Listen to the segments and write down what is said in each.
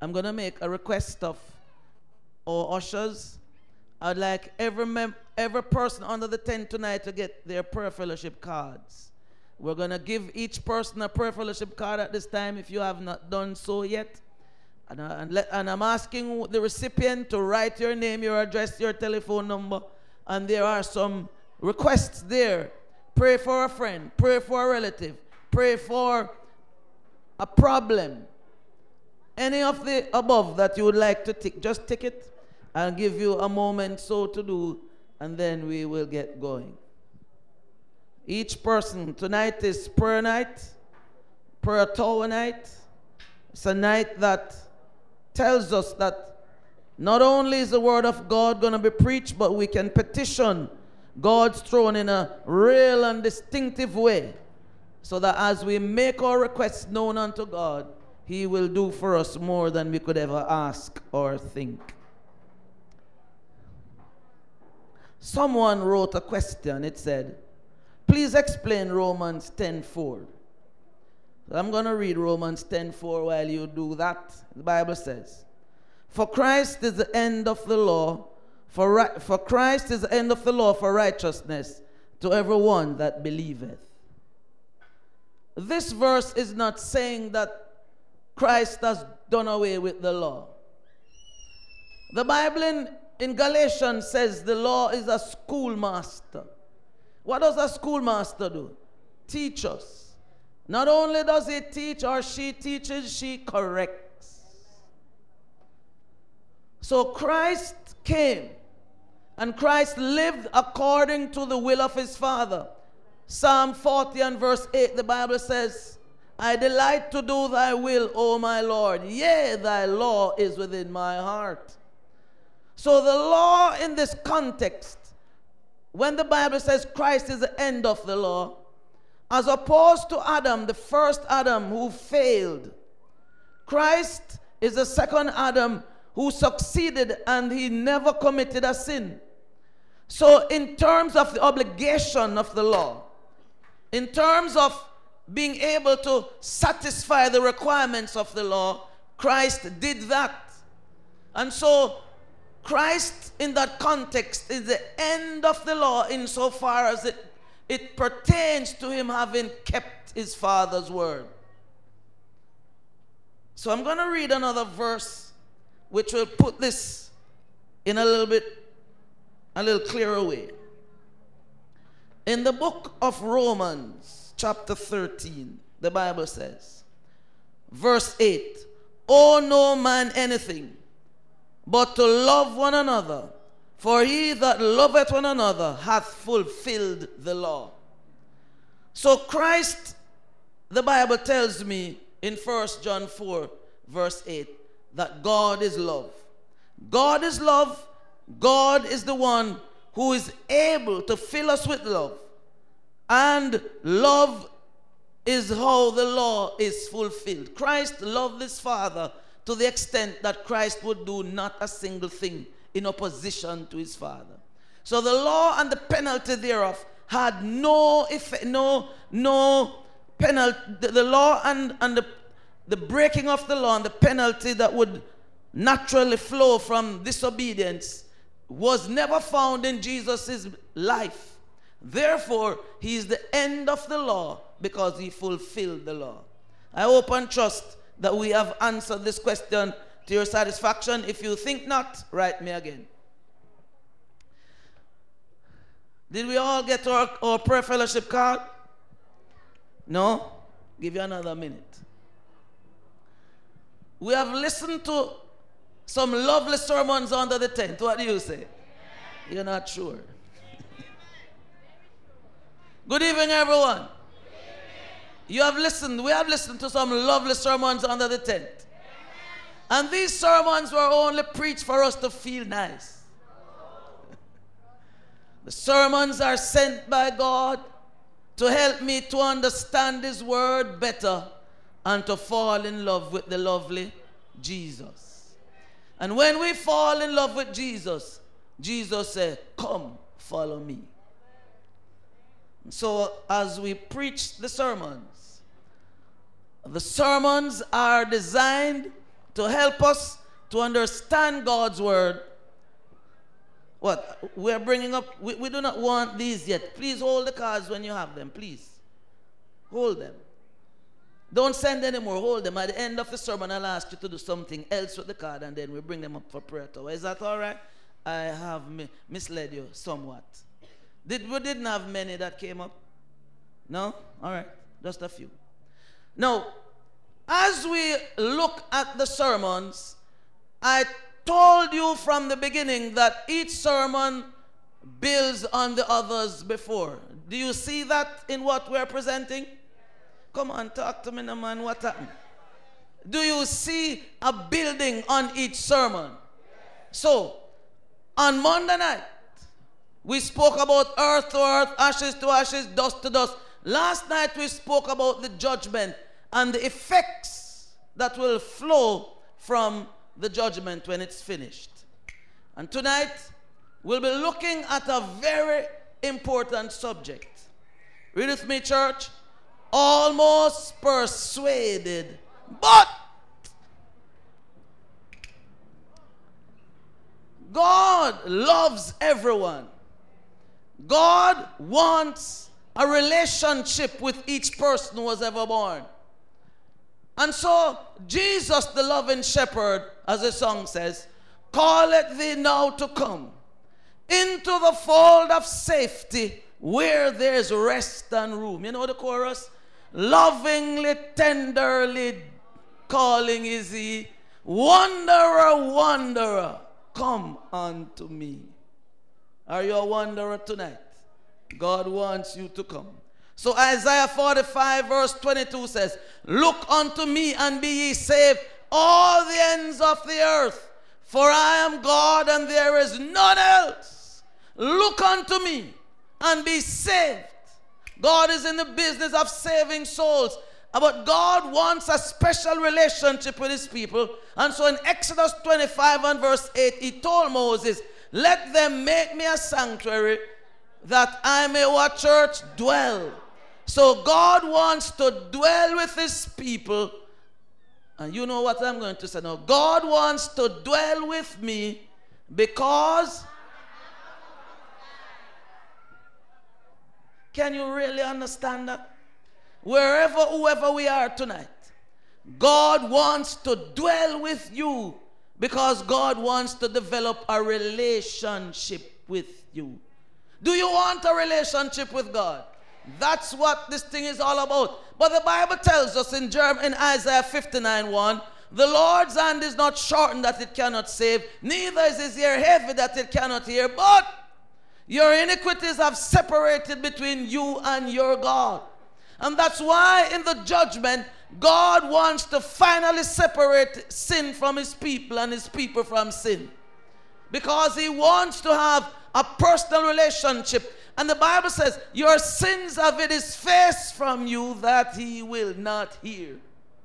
I'm going to make a request of our ushers. I'd like every person under the tent tonight to get their prayer fellowship cards. We're going to give each person a prayer fellowship card at this time if you have not done so yet. And I'm asking the recipient to write your name, your address, your telephone number. And there are some requests there. Pray for a friend. Pray for a relative. Pray for a problem. Any of the above that you would like to tick, just tick it. I'll give you a moment so to do, and then we will get going. Each person, tonight is prayer night, prayer tower night. It's a night that tells us that not only is the word of God going to be preached, but we can petition God's throne in a real and distinctive way, so that as we make our requests known unto God, He will do for us more than we could ever ask or think. Someone wrote a question. It said, please explain Romans 10:4. I'm going to read Romans 10:4 while you do that. The Bible says, for Christ is the end of the law, for Christ is the end of the law for righteousness to everyone that believeth. This verse is not saying that Christ has done away with the law. The Bible in Galatians says the law is a schoolmaster. What does a schoolmaster do? Teach us. Not only does he teach or she teaches, she corrects. So Christ came and Christ lived according to the will of his Father. Psalm 40 and verse 8, the Bible says, I delight to do thy will, O my Lord. Yea, thy law is within my heart. So the law in this context, when the Bible says Christ is the end of the law, as opposed to Adam, the first Adam who failed, Christ is the second Adam who succeeded and he never committed a sin. So in terms of the obligation of the law, in terms of being able to satisfy the requirements of the law, Christ did that. And so Christ in that context is the end of the law insofar as it pertains to him having kept his Father's word. So I'm going to read another verse which will put this in a little clearer way. In the book of Romans, chapter 13, the Bible says, verse 8, owe no man anything but to love one another, for he that loveth one another hath fulfilled the law. So Christ, the Bible tells me in 1 John 4, verse 8, that God is love. God is love. God is the one who is able to fill us with love. And love is how the law is fulfilled. Christ loved his Father to the extent that Christ would do not a single thing in opposition to his Father. So the law and the penalty thereof had no effect, no penalty. The law and the breaking of the law and the penalty that would naturally flow from disobedience was never found in Jesus' life. Therefore, he is the end of the law because he fulfilled the law. I hope and trust that we have answered this question to your satisfaction. If you think not, write me again. Did we all get our prayer fellowship card? No? Give you another minute. We have listened to some lovely sermons under the tent. What do you say? You're not sure. Good evening, everyone. We have listened to some lovely sermons under the tent. And these sermons were only preached for us to feel nice. The sermons are sent by God to help me to understand his word better and to fall in love with the lovely Jesus. And when we fall in love with Jesus, Jesus said, come, follow me. So as we preach the sermons are designed to help us to understand God's word. What? We're bringing up, we do not want these yet. Please hold the cards when you have them, please. Hold them. Don't send anymore, hold them. At the end of the sermon, I'll ask you to do something else with the card, and then we'll bring them up for prayer tower. Is that all right? I have misled you somewhat. We didn't have many that came up? No? All right. Just a few. Now, as we look at the sermons, I told you from the beginning that each sermon builds on the others before. Do you see that in what we're presenting? Come on, talk to me now, man. What happened? Do you see a building on each sermon? So, on Monday night, we spoke about earth to earth, ashes to ashes, dust to dust. Last night we spoke about the judgment and the effects that will flow from the judgment when it's finished. And tonight, we'll be looking at a very important subject. Read with me, church. Almost persuaded, but God loves everyone. God wants a relationship with each person who was ever born. And so, Jesus, the loving shepherd, as the song says, calleth thee now to come into the fold of safety where there's rest and room. You know the chorus? Lovingly, tenderly calling is he, wanderer, wanderer, come unto me. Are you a wanderer tonight? God wants you to come. So Isaiah 45 verse 22 says, look unto me and be ye saved, all the ends of the earth, for I am God and there is none else. Look unto me and be saved. God is in the business of saving souls. But God wants a special relationship with his people. And so in Exodus 25 and verse 8, he told Moses, let them make me a sanctuary that I may what, church? Dwell. So God wants to dwell with his people. And you know what I'm going to say now. God wants to dwell with me because... Can you really understand that? Whoever we are tonight, God wants to dwell with you because God wants to develop a relationship with you. Do you want a relationship with God? That's what this thing is all about. But the Bible tells us in Isaiah 59:1, the Lord's hand is not shortened that it cannot save, neither is his ear heavy that it cannot hear, but your iniquities have separated between you and your God. And that's why in the judgment, God wants to finally separate sin from his people and his people from sin. Because he wants to have a personal relationship. And the Bible says, your sins have hid his face from you that he will not hear.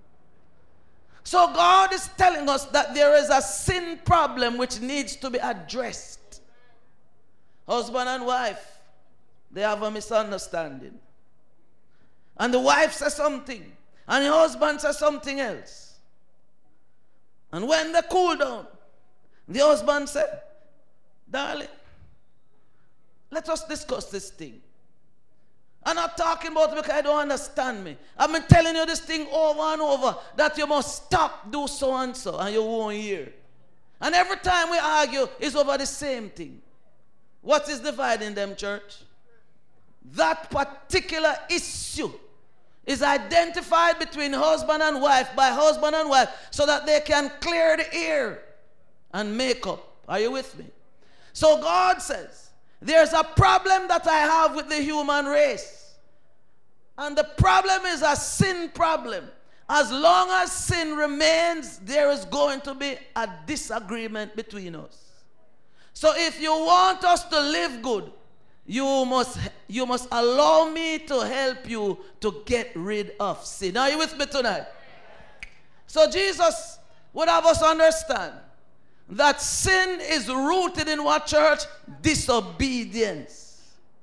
So God is telling us that there is a sin problem which needs to be addressed. Husband and wife, they have a misunderstanding. And the wife says something, and the husband says something else. And when they cool down, the husband said, darling, let us discuss this thing. I'm not talking about it because I don't understand me. I've been telling you this thing over and over, that you must stop, do so and so, and you won't hear. And every time we argue, it's over the same thing. What is dividing them, church? That particular issue is identified between husband and wife by husband and wife so that they can clear the air and make up. Are you with me? So God says, there's a problem that I have with the human race. And the problem is a sin problem. As long as sin remains, there is going to be a disagreement between us. So if you want us to live good, you must allow me to help you to get rid of sin. Are you with me tonight? So Jesus would have us understand that sin is rooted in what, church? Disobedience.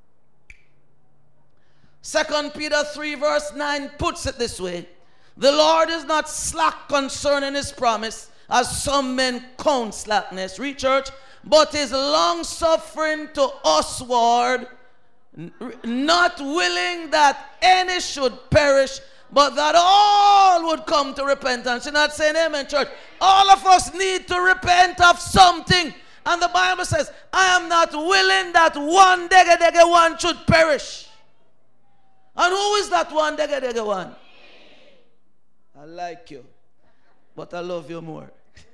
2 Peter 3 verse 9 puts it this way. The Lord is not slack concerning his promise, as some men count slackness. Read, church. But is long suffering to usward, not willing that any should perish, but that all would come to repentance. You're not saying amen, church. All of us need to repent of something. And the Bible says, I am not willing that one dege one should perish. And who is that one dege one? I like you, but I love you more.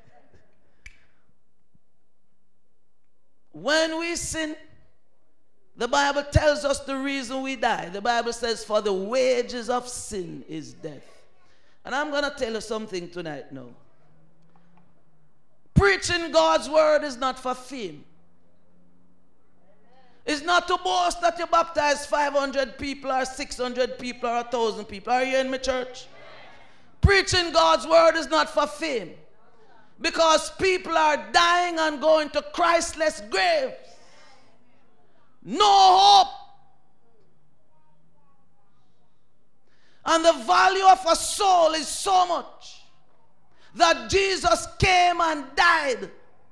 When we sin, the Bible tells us the reason we die. The Bible says, for the wages of sin is death. And I'm going to tell you something tonight now. Preaching God's word is not for fame. It's not to boast that you baptize 500 people or 600 people or 1,000 people. Are you in my church? Preaching God's word is not for fame. Because people are dying and going to Christless graves. No hope. And the value of a soul is so much that Jesus came and died.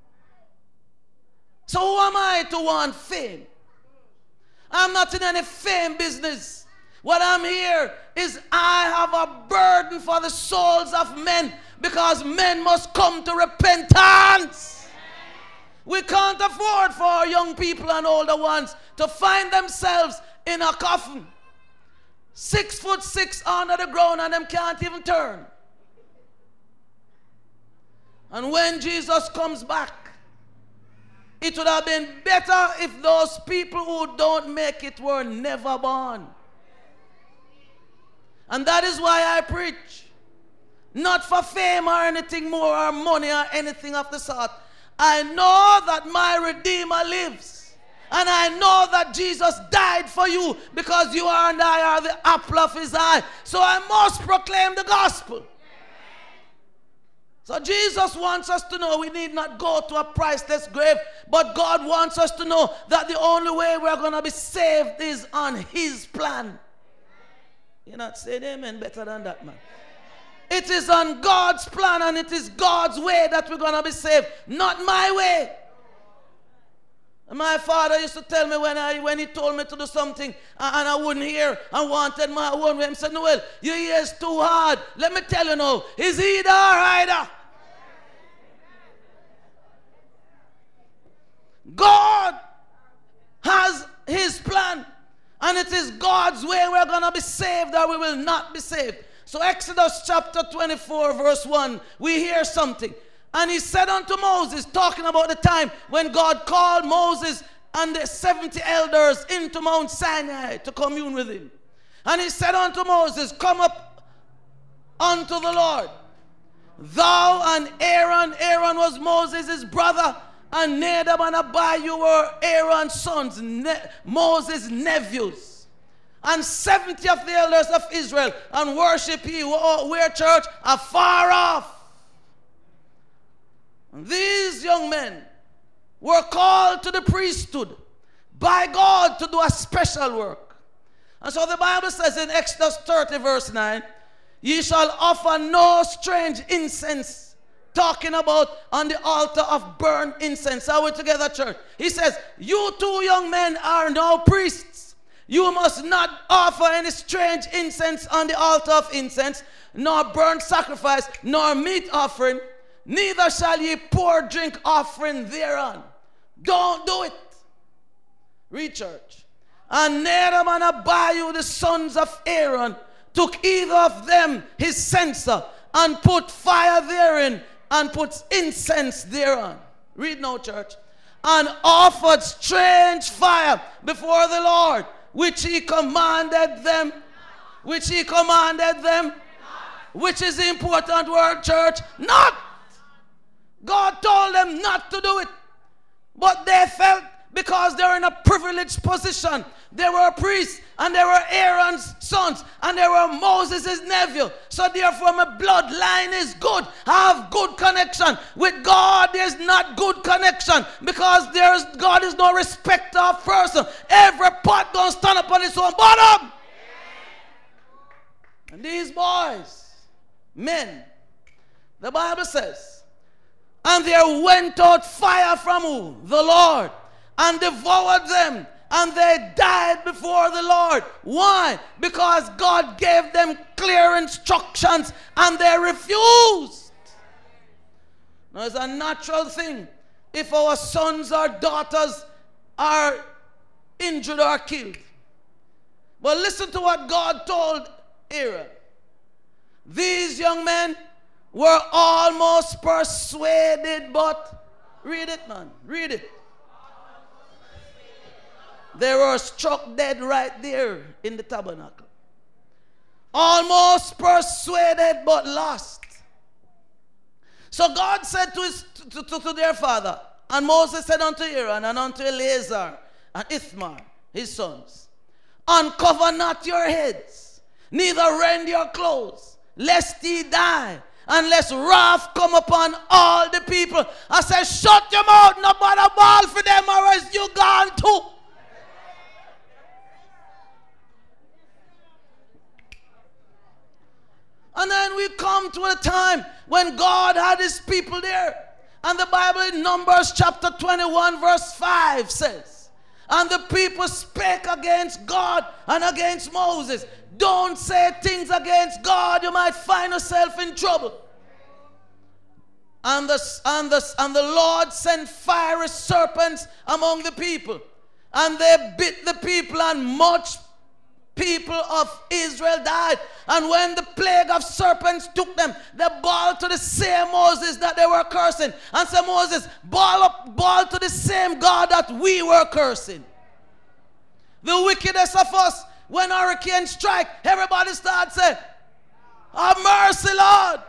So who am I to want fame? I'm not in any fame business. What I'm here is I have a burden for the souls of men, because men must come to repentance. We can't afford for our young people and older ones to find themselves in a coffin, 6'6" under the ground, and them can't even turn. And when Jesus comes back, it would have been better if those people who don't make it were never born. And that is why I preach. Not for fame or anything more or money or anything of the sort. I know that my Redeemer lives. And I know that Jesus died for you, because you and I are the apple of his eye. So I must proclaim the gospel. So Jesus wants us to know we need not go to a priceless grave, but God wants us to know that the only way we're going to be saved is on his plan. You're not saying amen better than that, man. It is on God's plan, and it is God's way that we're going to be saved, not my way. And my father used to tell me when he told me to do something and I wouldn't hear and wanted my own way. He said, Noel, your ear's too hard. Let me tell you now, it's either or either. God has his plan, and it is God's way we're going to be saved or we will not be saved. So Exodus chapter 24 verse 1, we hear something. And he said unto Moses, talking about the time when God called Moses and the 70 elders into Mount Sinai to commune with him. And he said unto Moses, come up unto the Lord, thou and Aaron. Aaron was Moses' brother, and Nadab and Abihu were Aaron's sons, Moses' nephews. And 70 of the elders of Israel, and worship ye where, church? Afar off. And these young men were called to the priesthood by God to do a special work. And so the Bible says in Exodus 30 verse 9, ye shall offer no strange incense, talking about on the altar of burnt incense. Are we together, church? He says, you two young men are now priests. You must not offer any strange incense on the altar of incense, nor burnt sacrifice, nor meat offering. Neither shall ye pour drink offering thereon. Don't do it. Read, church. And Nadab and Abihu, the sons of Aaron, took either of them his censer, and put fire therein, and put incense thereon. Read now, church. And offered strange fire before the Lord, which he commanded them. Which he commanded them. Which is the important word, church? Not. God told them not to do it. But they felt, because they're in a privileged position. They were priests, and they were Aaron's sons, and they were Moses' nephew. So therefore my bloodline is good. I have good connection. With God there's not good connection, because God is no respecter of person. Every pot gonna stand up on its own bottom. And these boys, men, the Bible says, And there went out fire from who? The Lord. And devoured them. And they died before the Lord. Why? Because God gave them clear instructions and they refused. Now it's a natural thing. If our sons or daughters are injured or killed. But listen to what God told Aaron. These young men were almost persuaded, but read it, man. Read it. They were struck dead right there in the tabernacle. Almost persuaded, but lost. So God said to their father, and Moses said unto Aaron and unto Eleazar and Ithamar, his sons, uncover not your heads, neither rend your clothes, lest ye die, unless wrath come upon all the people. I said, shut your mouth, nobody ball for them, or else you gone too. And then we come to a time when God had his people there. And the Bible in Numbers chapter 21 verse 5 says, and the people spake against God and against Moses. Don't say things against God, you might find yourself in trouble. And the Lord sent fiery serpents among the people. And they bit the people, and much people of Israel died. And when the plague of serpents took them, they bawled to the same Moses that they were cursing. And said, Moses, bawl to the same God that we were cursing. The wickedness of us, when hurricanes strike, everybody starts saying, have mercy, Lord.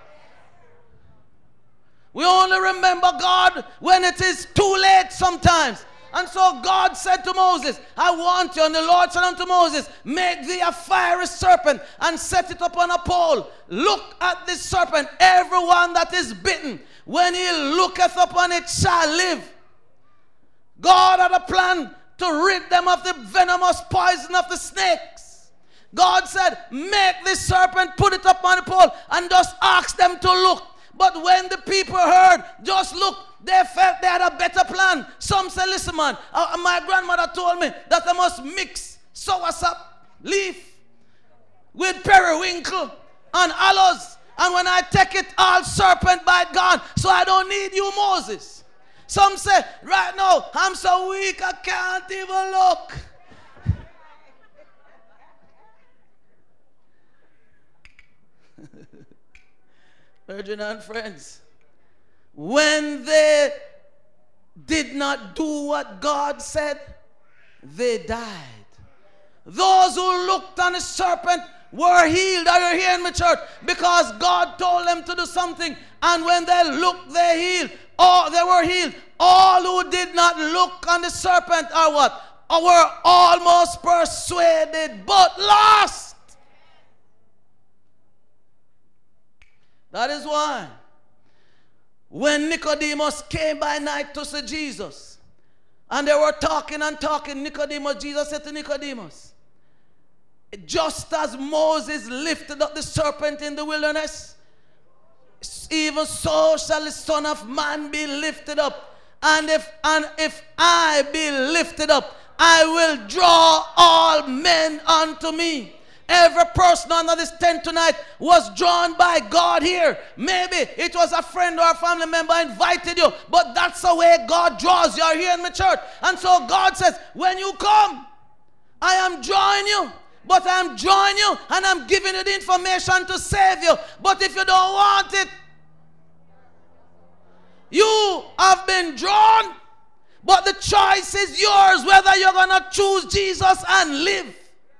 We only remember God when it is too late sometimes. And so God said to Moses, I want you. And the Lord said unto Moses, make thee a fiery serpent and set it upon a pole. Look at this serpent. Everyone that is bitten, when he looketh upon it, shall live. God had a plan to rid them of the venomous poison of the snakes. God said, make this serpent, put it upon the pole, and just ask them to look. But when the people heard, just look, they felt they had a better plan. Some say, listen man, my grandmother told me that I must mix soursop leaf with periwinkle and aloes. And when I take it, all serpent bite gone. So I don't need you, Moses. Some say, right now, I'm so weak I can't even look. Virgin and friends, when they did not do what God said, they died. Those who looked on the serpent were healed. Are you hearing me, church? Because God told them to do something, and when they looked, they healed. Oh, they were healed. All who did not look on the serpent are what? Were almost persuaded, but lost. That is why when Nicodemus came by night to see Jesus, and they were talking and talking, Jesus said to Nicodemus, just as Moses lifted up the serpent in the wilderness, even so shall the Son of Man be lifted up. And if I be lifted up, I will draw all men unto me. Every person under this tent tonight was drawn by God here. Maybe it was a friend or a family member invited you, but that's the way God draws you. Are here in the church. And so God says, when you come, I am drawing you. But I'm drawing you and I'm giving you the information to save you. But if you don't want it, you have been drawn, but the choice is yours whether you're going to choose Jesus and live.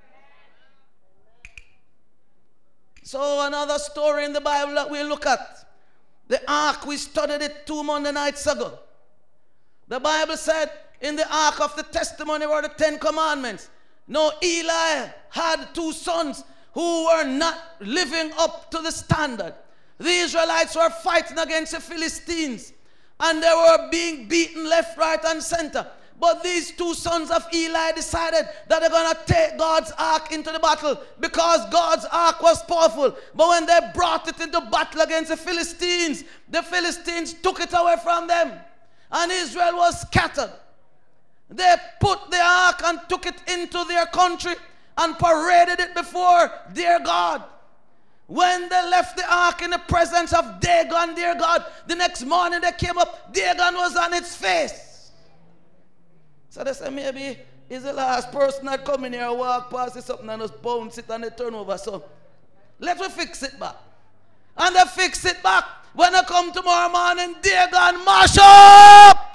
So another story in the Bible that we look at. The ark, we studied it 2 Monday nights ago. The Bible said in the ark of the testimony were the 10 commandments. Now Eli had 2 sons who were not living up to the standard. The Israelites were fighting against the Philistines. And they were being beaten left, right, and center. But these two sons of Eli decided that they're going to take God's ark into the battle because God's ark was powerful. But when they brought it into battle against the Philistines took it away from them. And Israel was scattered. They put the ark and took it into their country and paraded it before their God. When they left the ark in the presence of Dagon, their God, the next morning they came up, Dagon was on its face. So they said, maybe he's the last person that come in here and walk past it, something and just bounce it and they turn over. So let me fix it back. And they fix it back. When they come tomorrow morning, Dagon mash up.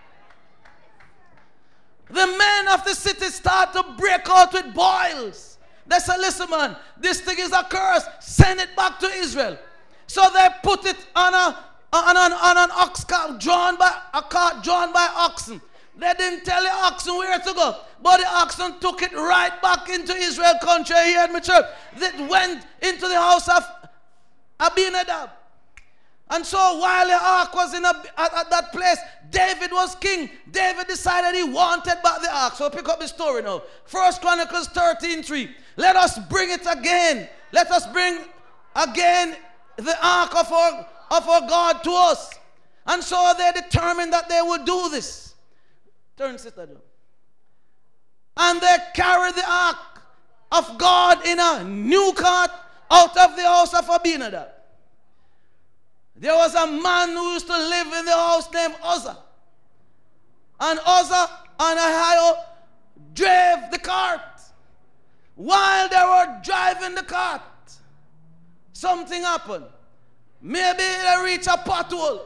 The men of the city start to break out with boils. They say, listen man, this thing is a curse. Send it back to Israel. So they put it on an ox cart drawn by oxen. They didn't tell the oxen where to go, but the oxen took it right back into Israel country. Here in my church, that went into the house of Abinadab. And so while the ark was at that place, David was king. David decided he wanted back the ark. So pick up the story now. 1 Chronicles 13:3. Let us bring it again. Let us bring again the ark of our God to us. And so they determined that they would do this. Turn sister down. And they carried the ark of God in a new cart out of the house of Abinadab. There was a man who used to live in the house named Uzzah. And Uzzah and Ahio drove the cart. While they were driving the cart, something happened. Maybe they reached a pothole.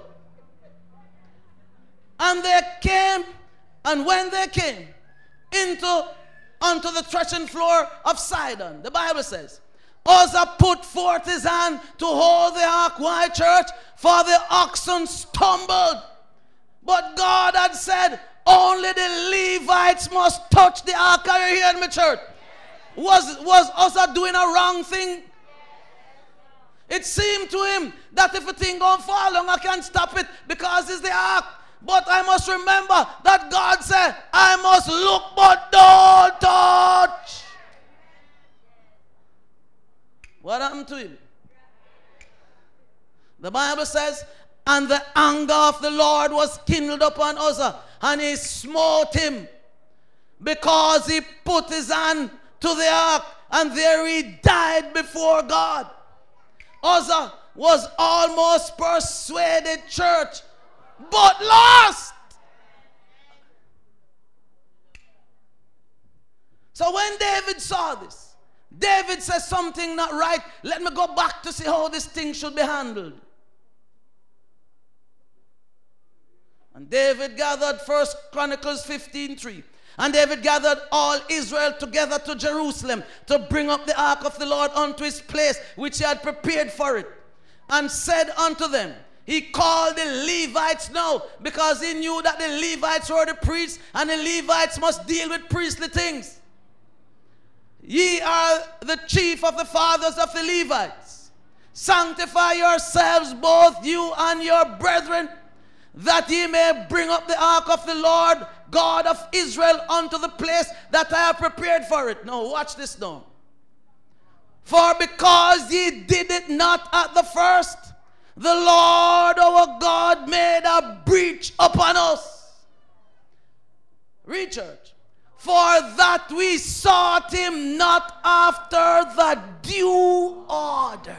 And they came. And when they came onto the threshing floor of Sidon, the Bible says, Uzzah put forth his hand to hold the ark. Why, church? For the oxen stumbled. But God had said, only the Levites must touch the ark. Are you hearing me, church? Was Uzzah doing a wrong thing? It seemed to him that if a thing don't fall long, I can't stop it because it's the ark. But I must remember that God said, I must look but don't touch. What happened to him? The Bible says, and the anger of the Lord was kindled upon Uzzah, and he smote him because he put his hand to the ark, and there he died before God. Uzzah was almost persuaded, church, but lost. So when David saw this, David says something not right. Let me go back to see how this thing should be handled. And David gathered 1 Chronicles 15:3. And David gathered all Israel together to Jerusalem to bring up the ark of the Lord unto his place, which he had prepared for it. And said unto them, he called the Levites now, because he knew that the Levites were the priests, and the Levites must deal with priestly things. Ye are the chief of the fathers of the Levites. Sanctify yourselves, both you and your brethren, that ye may bring up the ark of the Lord God of Israel unto the place that I have prepared for it. Now watch this now. For because ye did it not at the first, the Lord our God made a breach upon us. Read, church. For that we sought him not after the due order.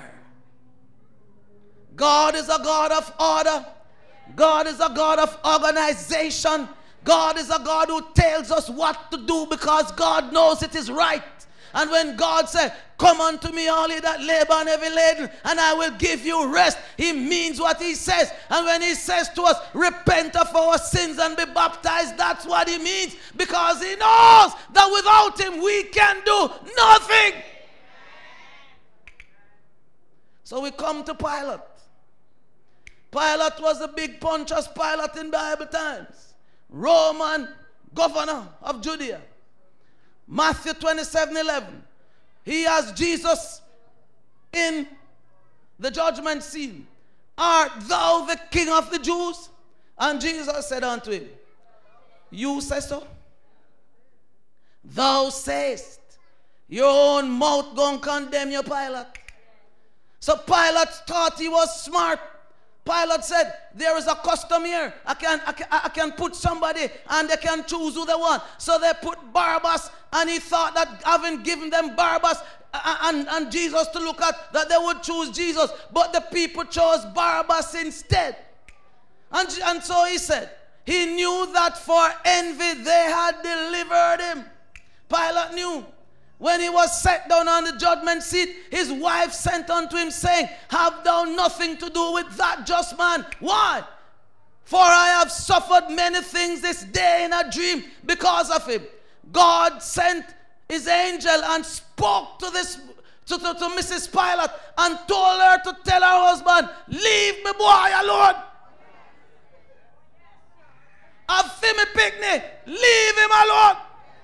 God is a God of order. God is a God of organization. God is a God who tells us what to do because God knows it is right. And when God said, come unto me all ye that labor and heavy laden, and I will give you rest, he means what he says. And when he says to us, repent of our sins and be baptized, that's what he means, because he knows that without him we can do nothing. So we come to Pilate. Pilate was a big Pontius Pilate in Bible times, Roman governor of Judea. Matthew 27:11. He has Jesus in the judgment scene. Art thou the King of the Jews? And Jesus said unto him, You say so? Thou sayest. Your own mouth gonna condemn you, Pilate. So Pilate thought he was smart. Pilate said, there is a custom here. I can put somebody and they can choose who they want. So they put Barabbas, and he thought that having given them Barabbas and Jesus to look at, that they would choose Jesus. But the people chose Barabbas instead. And so he said, he knew that for envy they had delivered him. Pilate knew. When he was set down on the judgment seat, his wife sent unto him, saying, have thou nothing to do with that just man? Why? For I have suffered many things this day in a dream because of him. God sent his angel and spoke to Mrs. Pilate and told her to tell her husband, leave me boy alone. Have me picnic. Leave him alone.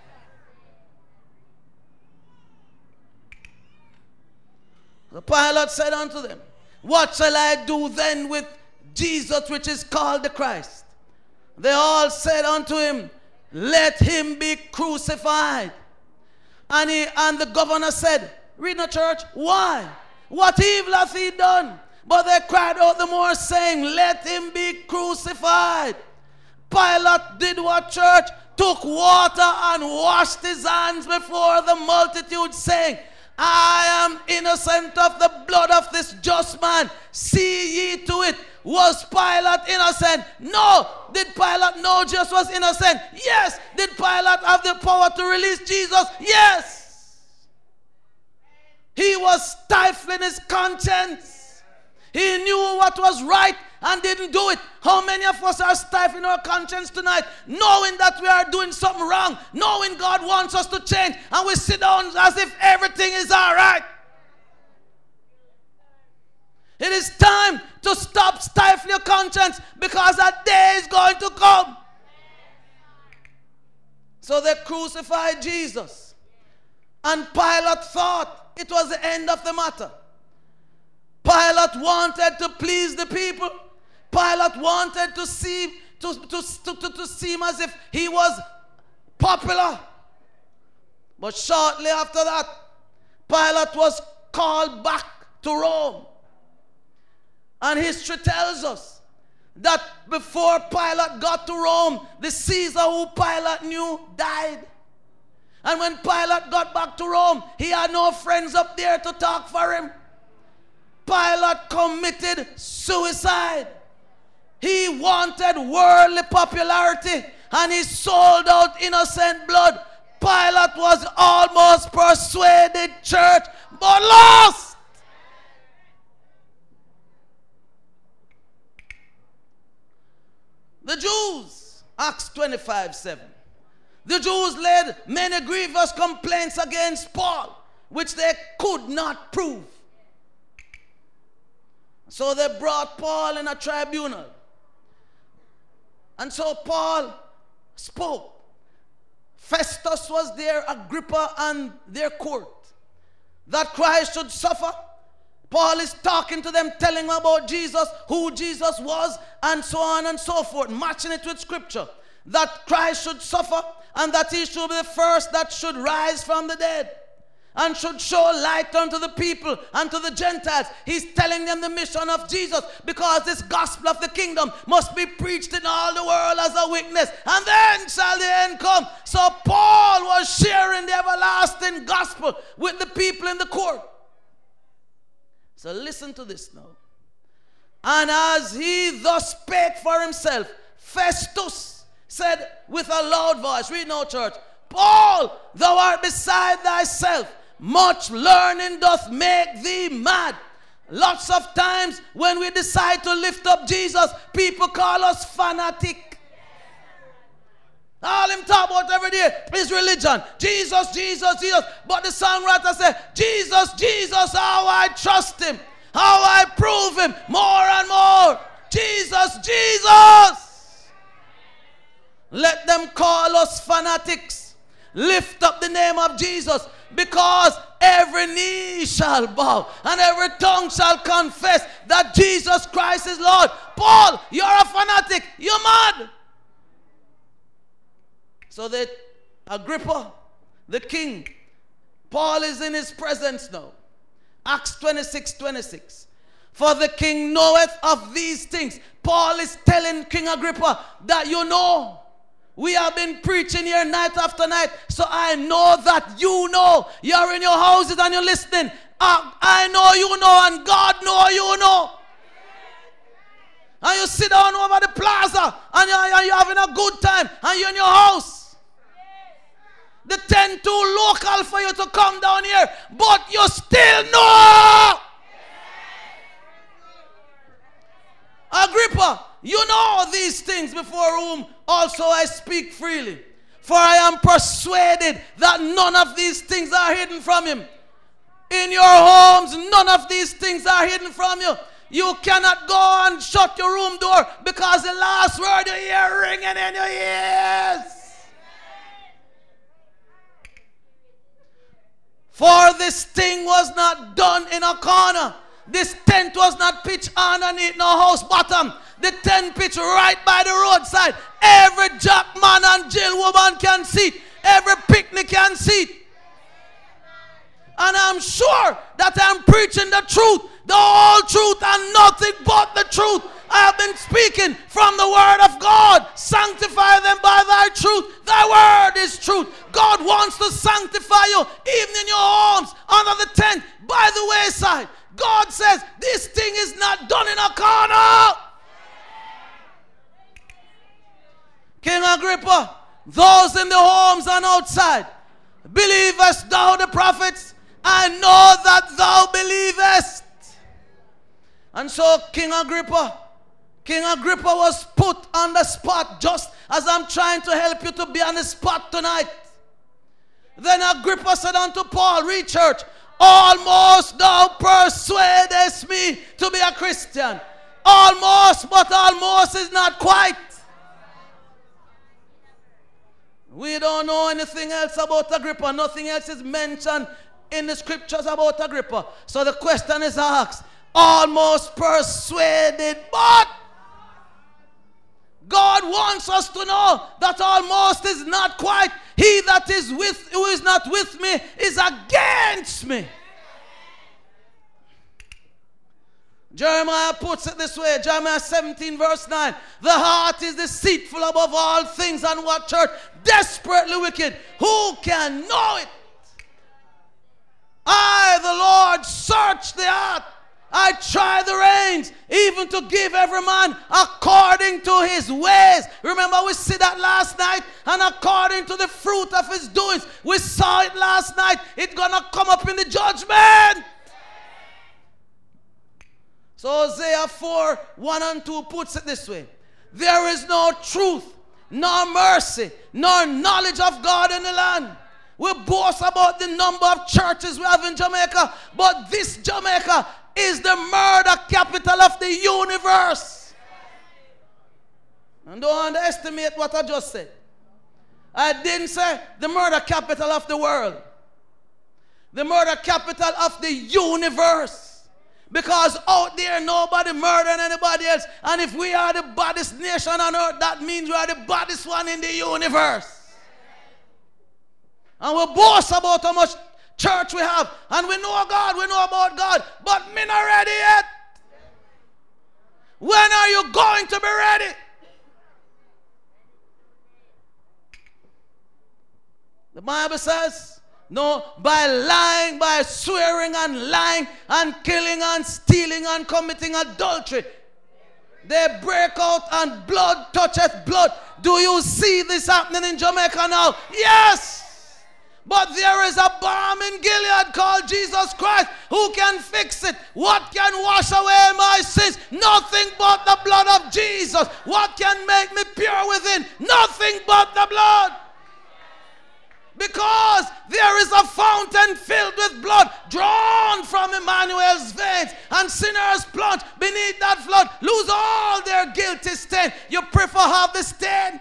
The Pilate said unto them, what shall I do then with Jesus, which is called the Christ? They all said unto him, let him be crucified. And the governor said, read no church, why? What evil hath he done? But they cried out the more, saying, let him be crucified. Pilate did what, church? Took water and washed his hands before the multitude, saying, I am innocent of the blood of this just man. See ye to it. Was Pilate innocent? No. Did Pilate know Jesus was innocent? Yes. Did Pilate have the power to release Jesus? Yes. He was stifling his conscience. He knew what was right and didn't do it. How many of us are stifling our conscience tonight, knowing that we are doing something wrong, knowing God wants us to change, and we sit down as if everything is all right? It is time to stop stifling your conscience, because a day is going to come. So they crucified Jesus, and Pilate thought it was the end of the matter. Pilate wanted to please the people. Pilate wanted to seem as if he was popular. But shortly after that, Pilate was called back to Rome. And history tells us that before Pilate got to Rome, the Caesar who Pilate knew died. And when Pilate got back to Rome, he had no friends up there to talk for him. Pilate committed suicide. He wanted worldly popularity, and he sold out innocent blood. Pilate was almost persuaded, church, but lost. The Jews, Acts 25:7. The Jews laid many grievous complaints against Paul, which they could not prove. So they brought Paul in a tribunal. And so Paul spoke. Festus was there, Agrippa, and their court. That Christ should suffer. Paul is talking to them, telling them about Jesus, who Jesus was, and so on and so forth, matching it with scripture. That Christ should suffer, and that he should be the first that should rise from the dead, and should show light unto the people and to the Gentiles. He's telling them the mission of Jesus, because this gospel of the kingdom must be preached in all the world as a witness, and then shall the end come. So Paul was sharing the everlasting gospel with the people in the court. So listen to this now. And as he thus spake for himself, Festus said with a loud voice, read now, church, Paul, thou art beside thyself. Much learning doth make thee mad. Lots of times when we decide to lift up Jesus, people call us fanatic. All him talk about every day is religion. Jesus, Jesus, Jesus. But the songwriter said, Jesus, Jesus, how I trust him, how I prove him more and more. Jesus, Jesus. Let them call us fanatics. Lift up the name of Jesus, because every knee shall bow and every tongue shall confess that Jesus Christ is Lord. Paul, you're a fanatic. You're mad. So that Agrippa, the king, Paul is in his presence now. Acts 26:26. For the king knoweth of these things. Paul is telling King Agrippa that we have been preaching here night after night. So I know that you know. You're in your houses and you're listening. I know you know and God know you know. And you sit down over the plaza and you're having a good time and you're in your house. The tent too local for you to come down here, but you still know. Agrippa, you know these things, before whom also I speak freely. For I am persuaded that none of these things are hidden from him. In your homes, none of these things are hidden from you. You cannot go and shut your room door because the last word you hear ringing in your ears. For this thing was not done in a corner. This tent was not pitched underneath no house bottom. The tent pitched right by the roadside. Every jackman and jail woman can see it. Every picnic can see it. And I'm sure that I'm preaching the truth, the whole truth, and nothing but the truth. I have been speaking from the word of God. Sanctify them by thy truth. Thy word is truth. God wants to sanctify you even in your homes, under the tent, by the wayside. God says this thing is not done in a corner. King Agrippa, those in the homes and outside, believest thou the prophets? I know that thou believest. And so King Agrippa was put on the spot, just as I'm trying to help you to be on the spot tonight. Then Agrippa said unto Paul, read church, almost thou persuadest me to be a Christian. Almost, but almost is not quite. We don't know anything else about Agrippa. Nothing else is mentioned in the scriptures about Agrippa. So the question is asked, almost persuaded, but God wants us to know that almost is not quite. He that is with, who is not with me, is against me. Jeremiah puts it this way, Jeremiah 17 verse 9. The heart is deceitful above all things, and what, church? Desperately wicked. Who can know it? I, the Lord, search the heart. I try the reins, even to give every man according to his ways. Remember, we see that last night, and according to the fruit of his doings. We saw it last night. It's gonna come up in the judgment. So Hosea 4, 1 and 2 puts it this way. There is no truth, nor mercy, nor knowledge of God in the land. We boast about the number of churches we have in Jamaica, but this Jamaica is the murder capital of the universe. And don't underestimate what I just said. I didn't say the murder capital of the world. The murder capital of the universe. Because out there nobody murdering anybody else. And if we are the baddest nation on earth, that means we are the baddest one in the universe. And we boast about how much church we have. And we know God, we know about God. But me not ready yet. When are you going to be ready? The Bible says, no, by lying, by swearing and lying and killing and stealing and committing adultery, they break out and blood toucheth blood. Do you see this happening in Jamaica now? Yes. But there is a balm in Gilead called Jesus Christ who can fix it. What can wash away my sins? Nothing but the blood of Jesus. What can make me pure within? Nothing but the blood. Because there is a fountain filled with blood drawn from Emmanuel's veins, and sinners plunge beneath that flood, lose all their guilty stain. You prefer have the stain?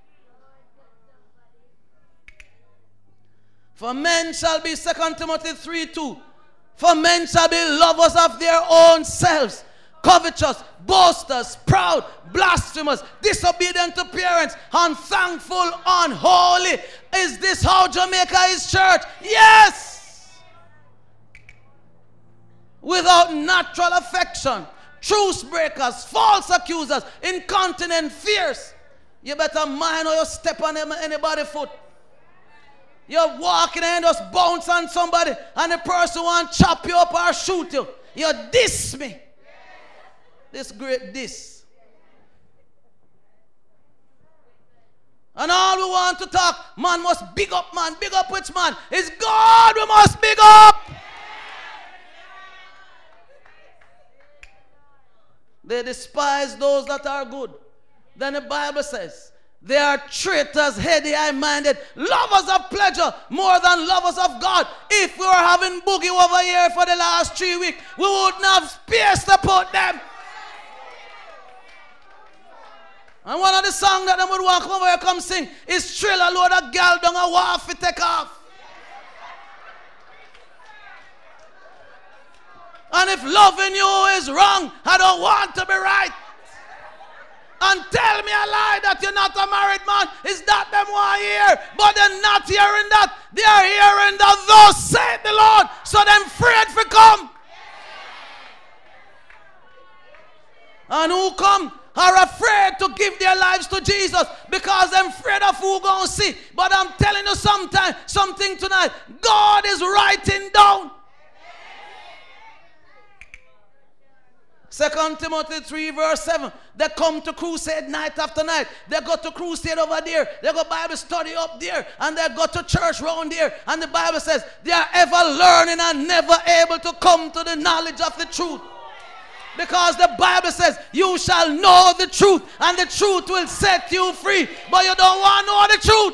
For men shall be, 2 Timothy 3:2. For men shall be lovers of their own selves, covetous, boasters, proud, blasphemous, disobedient to parents, unthankful, unholy. Is this how Jamaica is church? Yes! Without natural affection, truce breakers, false accusers, incontinent, fierce. You better mind how you step on anybody's foot. You're walking and just bounce on somebody and the person want to chop you up or shoot you. You diss me. This great diss. And all we want to talk, man must big up man. Big up which man? It's God we must big up. They despise those that are good. Then the Bible says, they are traitors, heady, high-minded, lovers of pleasure more than lovers of God. If we were having boogie over here for the last 3 weeks, we wouldn't have space to put them. And one of the songs that they would walk over here come sing is Trill a load of gal down a wharf to take off. And if loving you is wrong, I don't want to be right. And tell me a lie that you're not a married man. Is that them one here? But they're not hearing that. They are hearing that thus saith the Lord. So them afraid for come. And who come are afraid to give their lives to Jesus because they're afraid of who going to see. But I'm telling you something tonight. God is writing down. 2 Timothy 3 verse 7. They come to crusade night after night. They go to crusade over there. They go Bible study up there. And they go to church round there. And the Bible says they are ever learning and never able to come to the knowledge of the truth. Because the Bible says you shall know the truth and the truth will set you free. But you don't want to know the truth.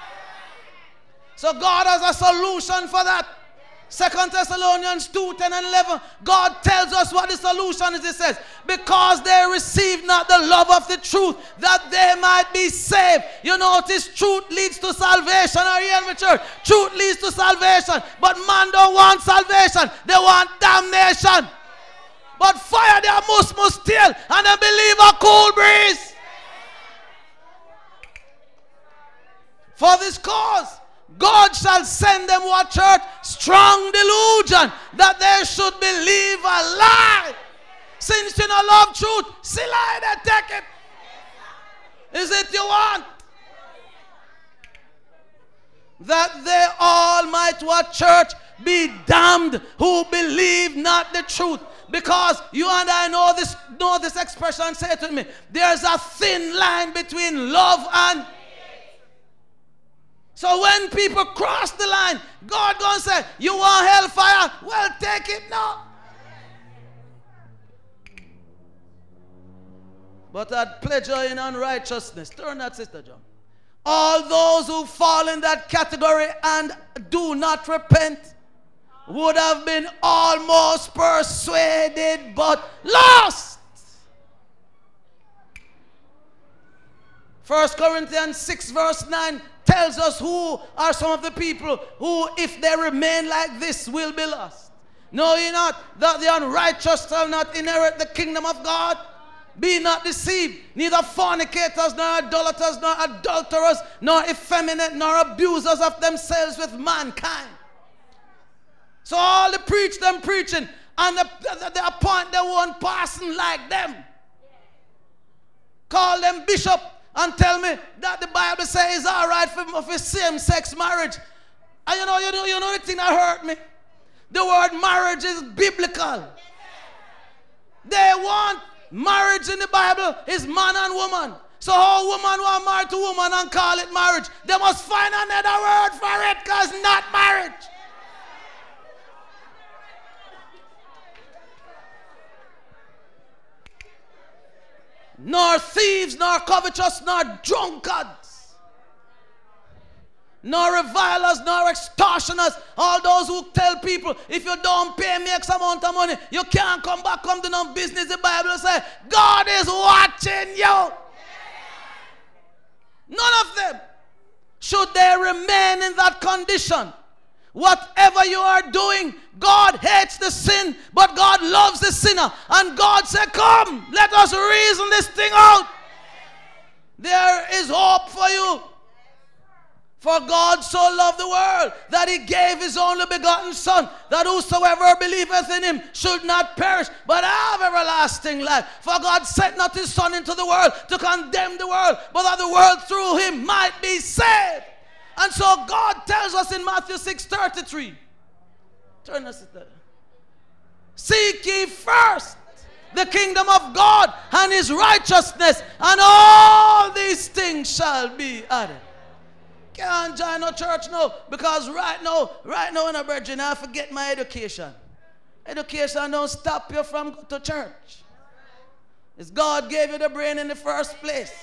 So God has a solution for that. 2 Thessalonians 2, 10 and 11. God tells us what the solution is. He says, because they received not the love of the truth, that they might be saved. You notice truth leads to salvation. Are you in the church? Truth leads to salvation. But man don't want salvation. They want damnation. But fire their must still, and they believe a cool breeze. For this cause, God shall send them what church? Strong delusion that they should believe a lie. Since you don't love truth, see lie, they take it. Is it you want? That they all might what church? Be damned who believe not the truth. Because you and I know this expression, say it to me. There's a thin line between love and... So when people cross the line, God gonna say, you want hellfire? Well, take it now. But that pleasure in unrighteousness. Turn that, Sister John. All those who fall in that category and do not repent would have been almost persuaded but lost. 1 Corinthians 6 verse 9 tells us who are some of the people who, if they remain like this, will be lost. Know ye not that the unrighteous shall not inherit the kingdom of God? Be not deceived, neither fornicators, nor idolaters, nor adulterers, nor effeminate, nor abusers of themselves with mankind. So all the preach them preaching, and they appoint their one person like them. Call them bishop and tell me that the Bible says it's all right for same-sex marriage. And you know the thing that hurt me? The word marriage is biblical. They want marriage in the Bible is man and woman. So how woman want married to woman and call it marriage? They must find another word for it because not marriage. Nor thieves, nor covetous, nor drunkards, nor revilers, nor extortioners. All those who tell people, if you don't pay me X amount of money, you can't come back, come to no business. The Bible says, God is watching you. None of them, should they remain in that condition, Whatever you are doing, God hates the sin, but God loves the sinner. And God said, come, let us reason this thing out. There is hope for you. For God so loved the world that he gave his only begotten Son, that whosoever believeth in him should not perish, but have everlasting life. For God sent not his Son into the world to condemn the world, but that the world through him might be saved. And so God tells us in Matthew 6:33, turn us to that. Seek ye first the kingdom of God and his righteousness, and all these things shall be added. Can't join no church now, because right now in a virgin, I forget my education. Education don't stop you from going to church. It's God gave you the brain in the first place.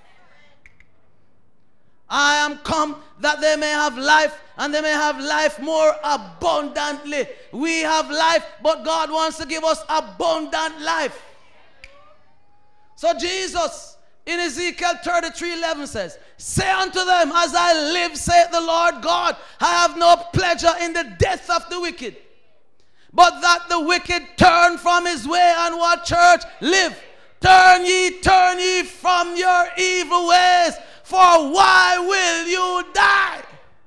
I am come that they may have life, and they may have life more abundantly. We have life, but God wants to give us abundant life. So Jesus in Ezekiel 33:11 says, say unto them, as I live, saith the Lord God, I have no pleasure in the death of the wicked, but that the wicked turn from his way, and what church? Live. Turn ye from your evil ways, for why will you die?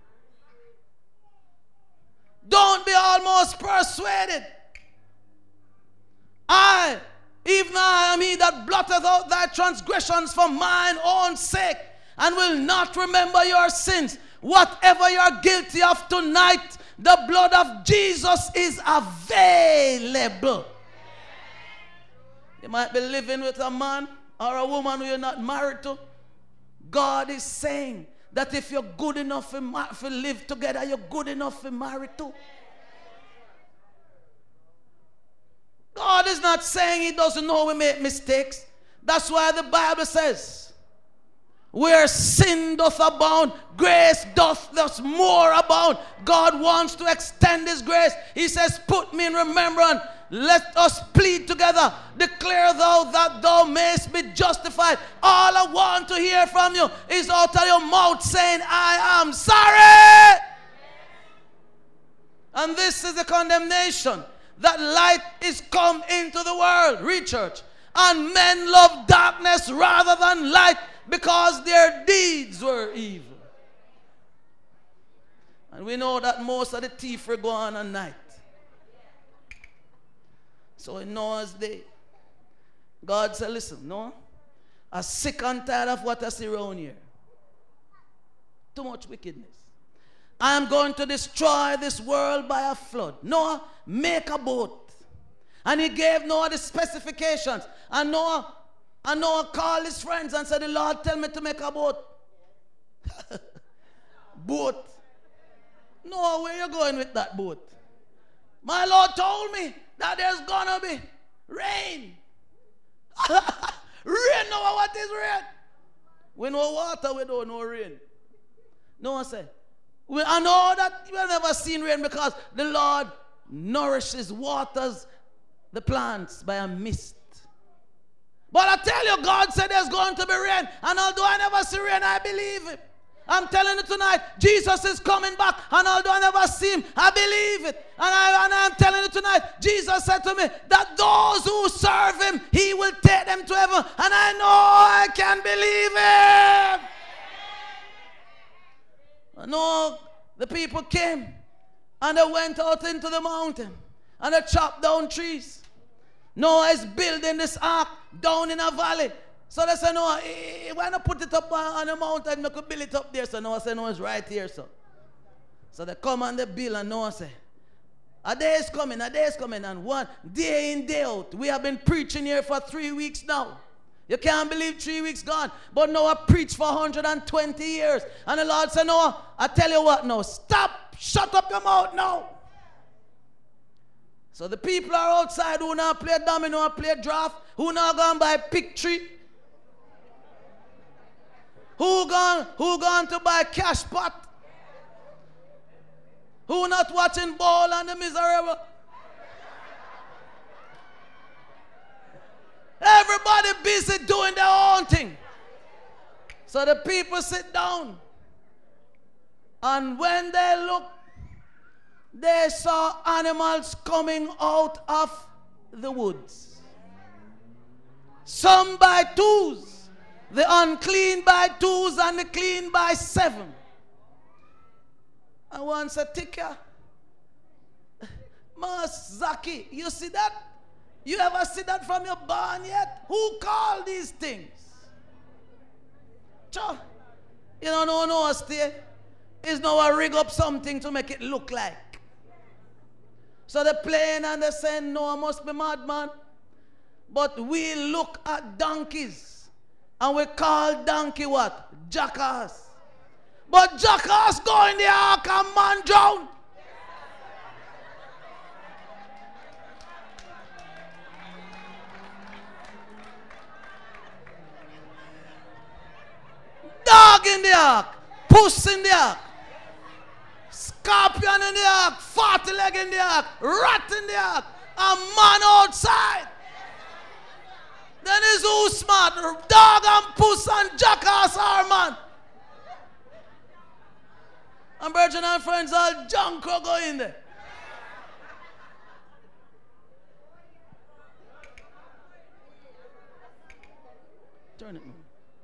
Don't be almost persuaded. Even I am he that blotteth out thy transgressions for mine own sake, and will not remember your sins. Whatever you are guilty of tonight, the blood of Jesus is available. You might be living with a man or a woman who you're not married to. God is saying that if you're good enough to live together, you're good enough to marry too. God is not saying he doesn't know we make mistakes. That's why the Bible says, where sin doth abound, grace doth thus more abound. God wants to extend his grace. He says, put me in remembrance. Let us plead together. Declare thou that thou mayest be justified. All I want to hear from you is out of your mouth saying, I am sorry. And this is the condemnation, that light is come into the world. Read, church. And men love darkness rather than light, because their deeds were evil. And we know that most of the thieves go on at night. So in Noah's day, God said, listen, Noah, I'm sick and tired of what I see around here. Too much wickedness. I am going to destroy this world by a flood. Noah, make a boat. And he gave Noah the specifications. And Noah called his friends and said, the Lord tell me to make a boat. Boat. Noah, where are you going with that boat? My Lord told me that there's gonna be rain. Rain, Noah, what is rain? We know water, we don't know rain. Noah said, I know that you have never seen rain, because the Lord nourishes, waters the plants by a mist. But I tell you, God said there's going to be rain. And although I never see rain, I believe him. I'm telling you tonight, Jesus is coming back. And although I never see him, I believe it. And I'm telling you tonight, Jesus said to me that those who serve him, he will take them to heaven. And I know I can believe him. I know the people came and they went out into the mountain and they chopped down trees. Noah is building this ark down in a valley. So they said, Noah, why not put it up on a mountain? We could build it up there. So Noah said, no, it's right here. So they come and they build, and Noah said, a day is coming. And one day in, day out. We have been preaching here for 3 weeks now. You can't believe 3 weeks gone. But Noah preached for 120 years. And the Lord said, Noah, I tell you what now, stop, shut up your mouth now. So the people are outside who now play domino, play draft, who now gone buy pick tree, who gone to buy cash pot, who not watching ball and the miserable. Everybody busy doing their own thing. So the people sit down, and when they look, they saw animals coming out of the woods. Some by twos, the unclean by twos and the clean by seven. And one said, Tika, Mas Zaki, you see that? You ever see that from your barn yet? Who called these things? Cha, you don't know no stay. It's now a rig up something to make it look like. So they're playing and they're saying, no, I must be madman. But we look at donkeys and we call donkey what? Jackass. But jackass go in the ark and man drown. Dog in the ark, puss in the ark, scorpion in the ark, 40 leg in the ark, rat in the ark, a man outside. Then is who smart? Dog and puss and jackass are man. And brethren and friends, all junk will go in there. Turn it, man.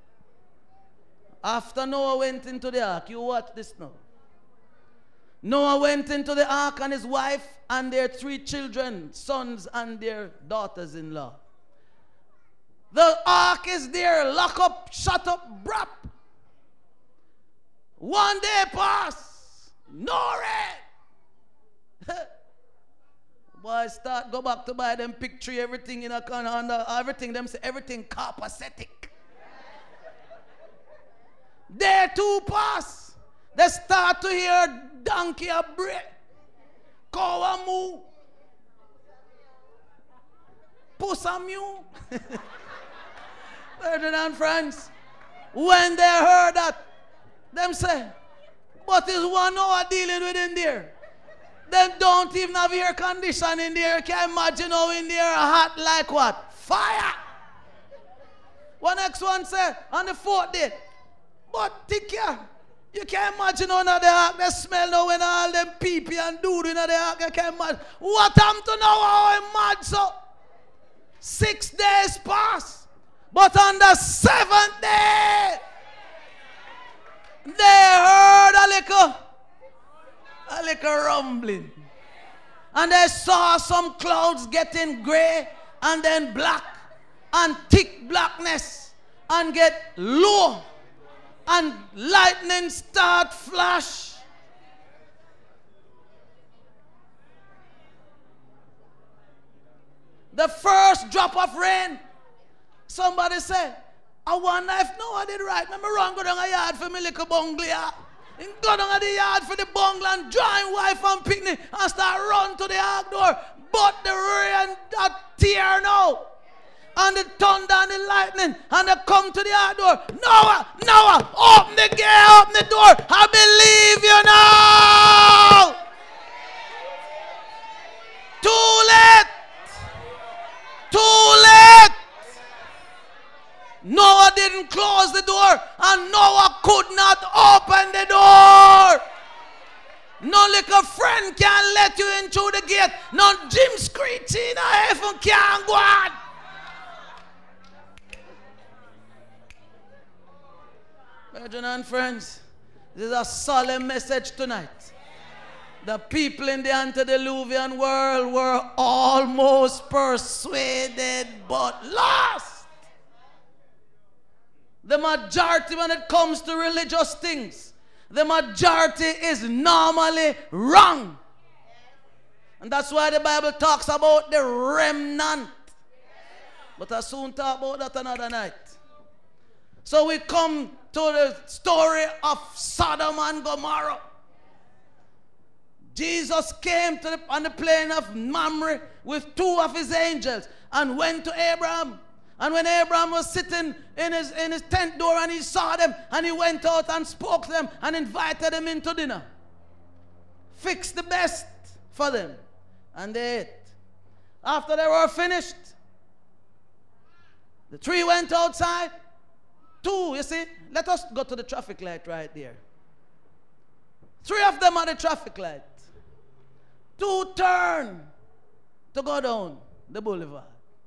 After Noah went into the ark, you watch this now. Noah went into the ark and his wife and their 3 children, sons and their daughters-in-law. The ark is there, lock up, shut up, brap. One day pass, no rain. Boy, go back to buy them picture, everything in a corner, everything, them say everything copacetic. Day 2 pass, they start to hear donkey a bray, cow a moo, puss a mew. Brethren and friends, when they heard that, them say, but is one hour dealing with in there? Them don't even have air condition in there. Can you imagine how in there hot like what? Fire. One next one say, on the 4th day, but take care. You can't imagine how the ark they smell now when all them pee-pee and dude in the ark. You can't imagine. What am to know how I'm mad so? 6 days pass. But on the 7th day, they heard a little rumbling. And they saw some clouds getting gray and then black and thick blackness and get low. And lightning start flash. The first drop of rain. Somebody said, I wonder if Noah did right. Remember run go down a yard for me little bungalow. And go down the yard for the bungalow and join wife and picnic and start run to the ark door. But the rain that tear now. And the thunder and the lightning, and they come to the ark door. Noah, open the gate, open the door. I believe you now. Too late. Noah didn't close the door, and Noah could not open the door. No little friend can let you in through the gate. No Jim Screechy in heaven can go on. Brethren and friends, this is a solemn message tonight. The people in the antediluvian world were almost persuaded but lost. The majority, when it comes to religious things, the majority is normally wrong. And that's why the Bible talks about the remnant. But I'll soon talk about that another night. So we come to the story of Sodom and Gomorrah. Jesus came on the plain of Mamre with 2 of his angels and went to Abraham. And when Abraham was sitting in his tent door and he saw them, and he went out and spoke to them and invited them into dinner. Fixed the best for them. And they ate. After they were finished, the 3 went outside. 2, you see, let us go to the traffic light right there. 3 of them at the traffic light. to turn to go down the boulevard.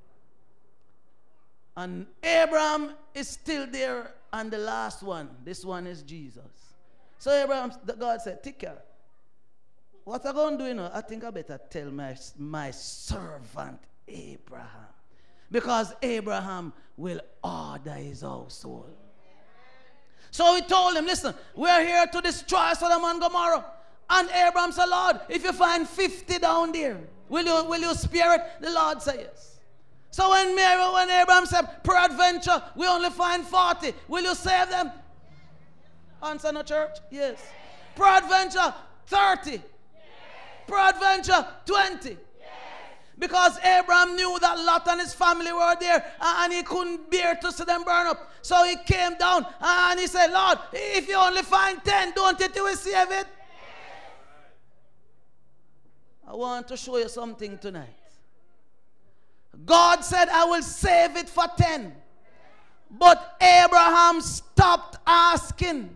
And Abraham is still there, and the last one, this one is Jesus. So Abraham, God said, take care. What I'm going to do, you know, I think I better tell my servant Abraham. Because Abraham will order his household. So he told him, listen, we're here to destroy Sodom and Gomorrah. And Abraham said, Lord, if you find 50 down there, will you spare it? The Lord said yes. So when Abraham said, peradventure, we only find 40, will you save them? Answer no, church? Yes. Peradventure, 30. Yes. Peradventure, 20. Yes. Because Abraham knew that Lot and his family were there, and he couldn't bear to see them burn up. So he came down and he said, Lord, if you only find 10, don't you will save it? Yes. I want to show you something tonight. God said, I will save it for 10. But Abraham stopped asking.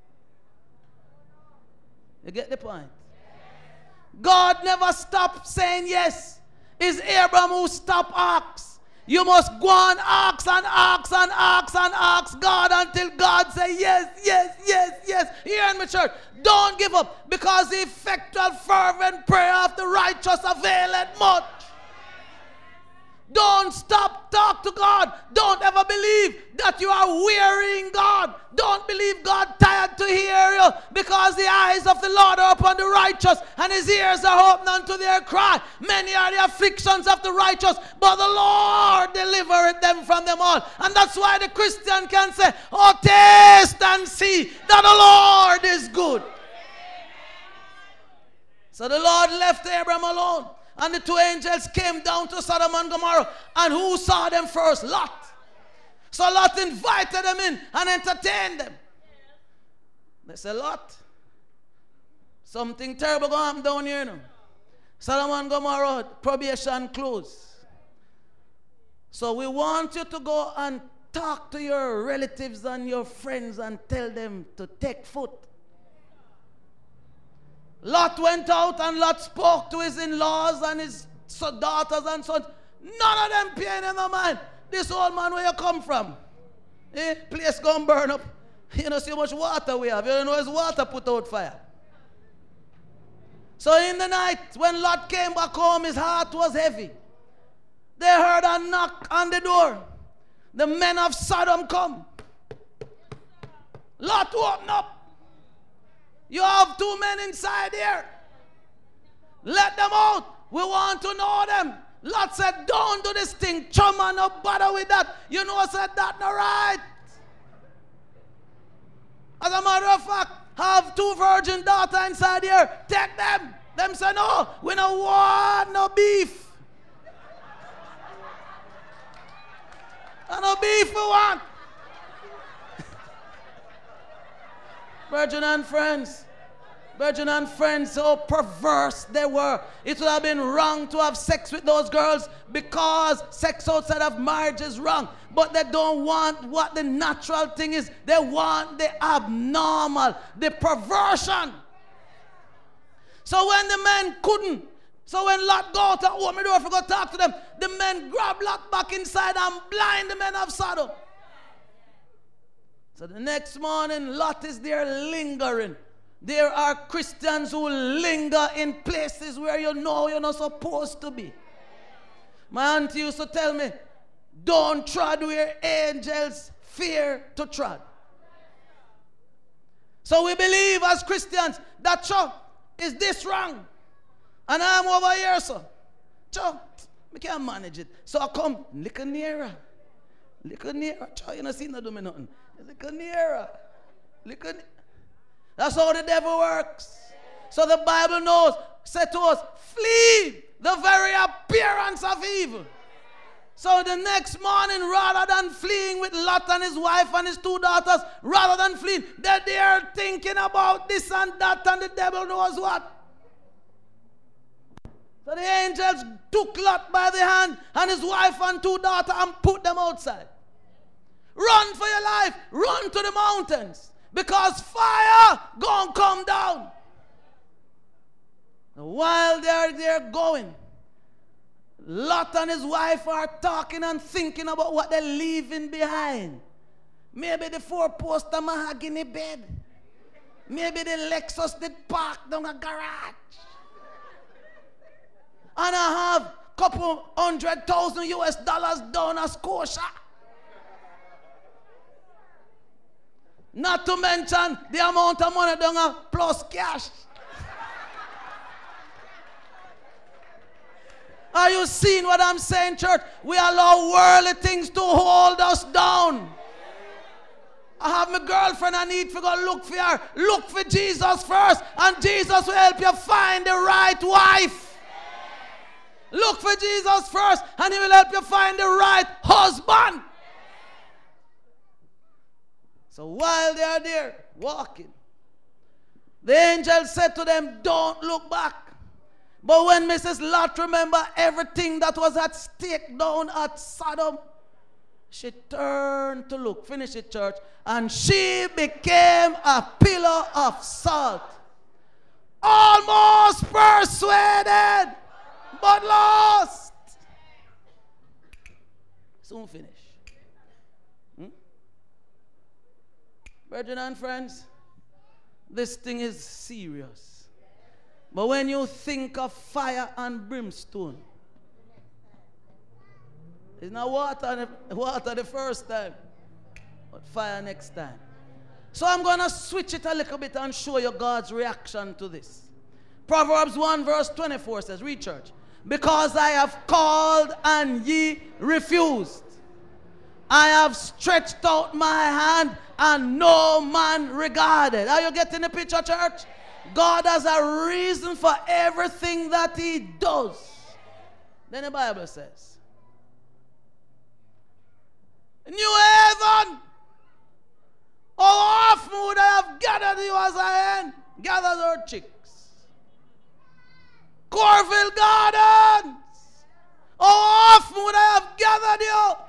You get the point? God never stopped saying yes. It's Abraham who stopped asking. You must go and ask and ask and ask and ask God until God says yes, yes, yes, yes. Here in my church, don't give up, because the effectual fervent prayer of the righteous availeth much. Don't stop. Talk to God. Don't ever believe that you are wearying God. Don't believe God tired to hear you, because the eyes of the Lord are upon the righteous and his ears are open unto their cry. Many are the afflictions of the righteous, but the Lord delivereth them from them all. And that's why the Christian can say, oh, taste and see that the Lord is good. So the Lord left Abraham alone. And the two angels came down to Sodom and Gomorrah. And who saw them first? Lot. So Lot invited them in and entertained them. They said, Lot, something terrible going to happen down here now. Sodom and Gomorrah, probation closed. So we want you to go and talk to your relatives and your friends and tell them to take foot. Lot went out and Lot spoke to his in-laws and his daughters and sons. None of them paying him no mind. This old man, where you come from? Place gonna burn up. You know see how much water we have. You don't know his water put out fire. So in the night, when Lot came back home, his heart was heavy. They heard a knock on the door. The men of Sodom come. Lot, open up. You have 2 men inside here. Let them out. We want to know them. Lot said, don't do this thing. Chuma, no bother with that. You know I said that no right. As a matter of fact, have 2 virgin daughters inside here. Take them. Them say, no, we don't want no beef. And no beef we want. Virgin and friends, so perverse they were. It would have been wrong to have sex with those girls, because sex outside of marriage is wrong. But they don't want what the natural thing is. They want the abnormal, the perversion. So when the men couldn't, so when Lot go out and open the door for go talk to them, the men grab Lot back inside and blind the men of Sodom. So the next morning, Lot is there lingering. There are Christians who linger in places where you know you're not supposed to be. My auntie used to tell me, don't tread where angels fear to tread. So we believe as Christians that, is this wrong? And I'm over here, so. We can't manage it. So I come, little nearer. Little nearer. You don't see no do me nothing. Little nearer. That's how the devil works. So the Bible knows, said to us, flee the very appearance of evil. So the next morning, rather than fleeing with Lot and his wife and his 2 daughters, rather than fleeing, they're thinking about this and that, and the devil knows what. So the angels took Lot by the hand and his wife and 2 daughters and put them outside. Run for your life. Run to the mountains. Because fire gonna come down. While they're going, Lot and his wife are talking and thinking about what they're leaving behind. Maybe the four-poster mahogany bed. Maybe the Lexus did park down a garage. And I have couple $100,000 down a Scotia. Not to mention the amount of money down a plus cash. Are you seeing what I'm saying, church? We allow worldly things to hold us down. I have my girlfriend, I need to go look for her. Look for Jesus first, and Jesus will help you find the right wife. Look for Jesus first, and he will help you find the right husband. So while they are there walking, the angel said to them, don't look back. But when Mrs. Lot remembered everything that was at stake down at Sodom, she turned to look. Finish it, church. And she became a pillar of salt. Almost persuaded, but lost. Soon finish. Brethren and friends, this thing is serious. But when you think of fire and brimstone, it's not water the first time, but fire next time. So I'm going to switch it a little bit and show you God's reaction to this. Proverbs 1 verse 24 says, read, church. Because I have called and ye refused. I have stretched out my hand and no man regarded. Are you getting the picture, church? God has a reason for everything that he does. Then the Bible says, New heaven, how often would I have gathered you as I am? Gathered our chicks. Corville Gardens, how often would I have gathered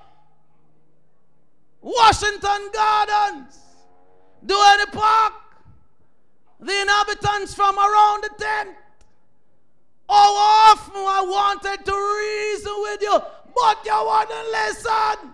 you? Washington Gardens, Duane Park, the inhabitants from around the tent. How often I wanted to reason with you, but you wouldn't listen.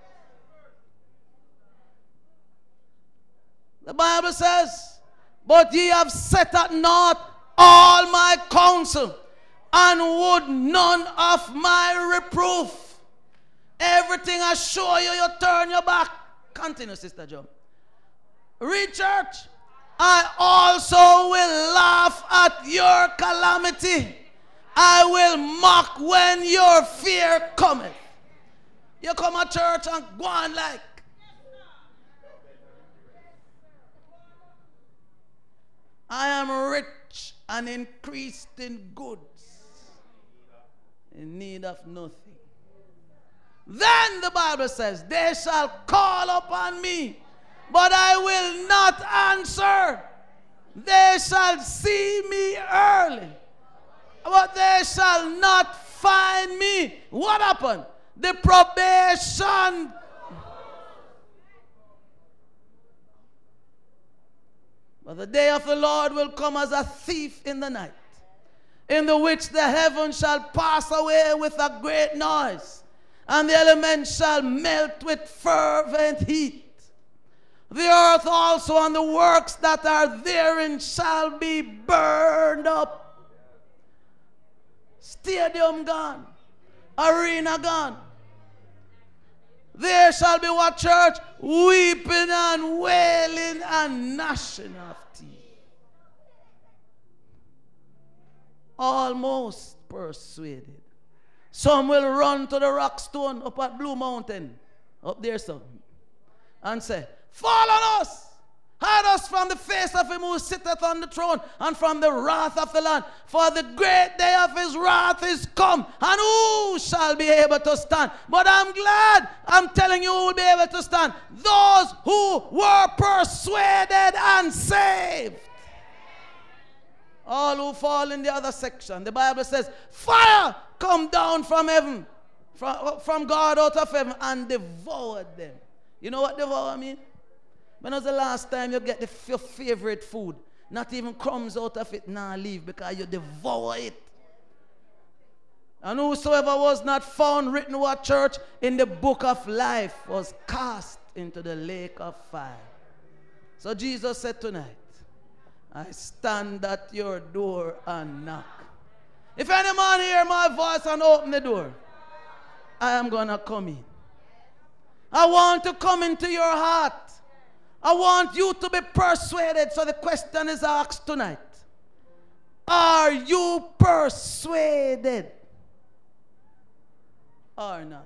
The Bible says, but ye have set at naught all my counsel, and would none of my reproof. Everything I show you, you turn your back. Continue, Sister John. Read, church. I also will laugh at your calamity. I will mock when your fear cometh. You come to church and go on like, I am rich and increased in goods, in need of nothing. Then the Bible says, they shall call upon me, but I will not answer. They shall see me early, but they shall not find me. What happened? The probation. But the day of the Lord will come as a thief in the night, in the which the heavens shall pass away with a great noise, and the elements shall melt with fervent heat. The earth also and the works that are therein shall be burned up. Stadium gone. Arena gone. There shall be what, church? Weeping and wailing and gnashing of teeth. Almost persuaded. Some will run to the rock stone up at Blue Mountain, up there, son, and say, fall on us, hide us from the face of him who sitteth on the throne, and from the wrath of the Lamb. For the great day of his wrath is come, and who shall be able to stand? But I'm glad, I'm telling you who will be able to stand. Those who were persuaded and saved. All who fall in the other section. The Bible says, fire come down from heaven, from God out of heaven, and devoured them. You know what devour mean? When was the last time you get your favorite food Not even crumbs out of it now leave, because you devour it. And whosoever was not found written what church in the book of life was cast into the lake of fire. So Jesus said tonight, I stand at your door and knock. If any man hear my voice and open the door, I am going to come in. I want to come into your heart. I want you to be persuaded. So the question is asked tonight. Are you persuaded or not?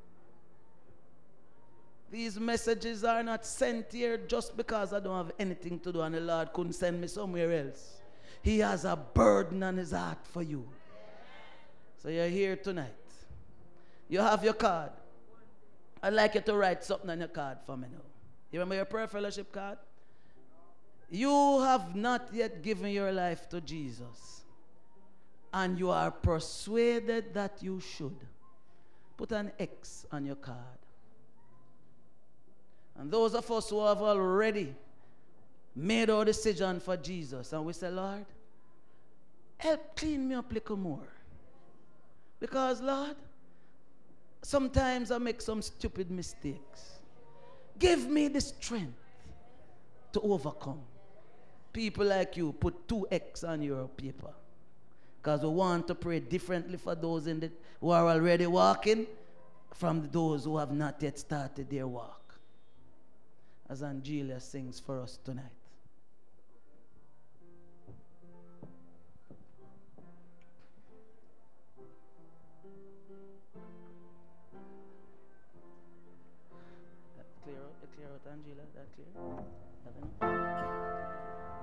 These messages are not sent here just because I don't have anything to do and the Lord couldn't send me somewhere else. He has a burden on his heart for you. So you're here tonight. You have your card. I'd like you to write something on your card for me now. You remember your prayer fellowship card? You have not yet given your life to Jesus, and you are persuaded that you should. Put an X on your card. And those of us who have already made our decision for Jesus, and we say, Lord, help clean me up a little more. Because, Lord, sometimes I make some stupid mistakes. Give me the strength to overcome. People like you, put 2X on your paper. Because we want to pray differently for those who are already walking from those who have not yet started their walk. As Angelia sings for us tonight. That clear out, Angela? That clear?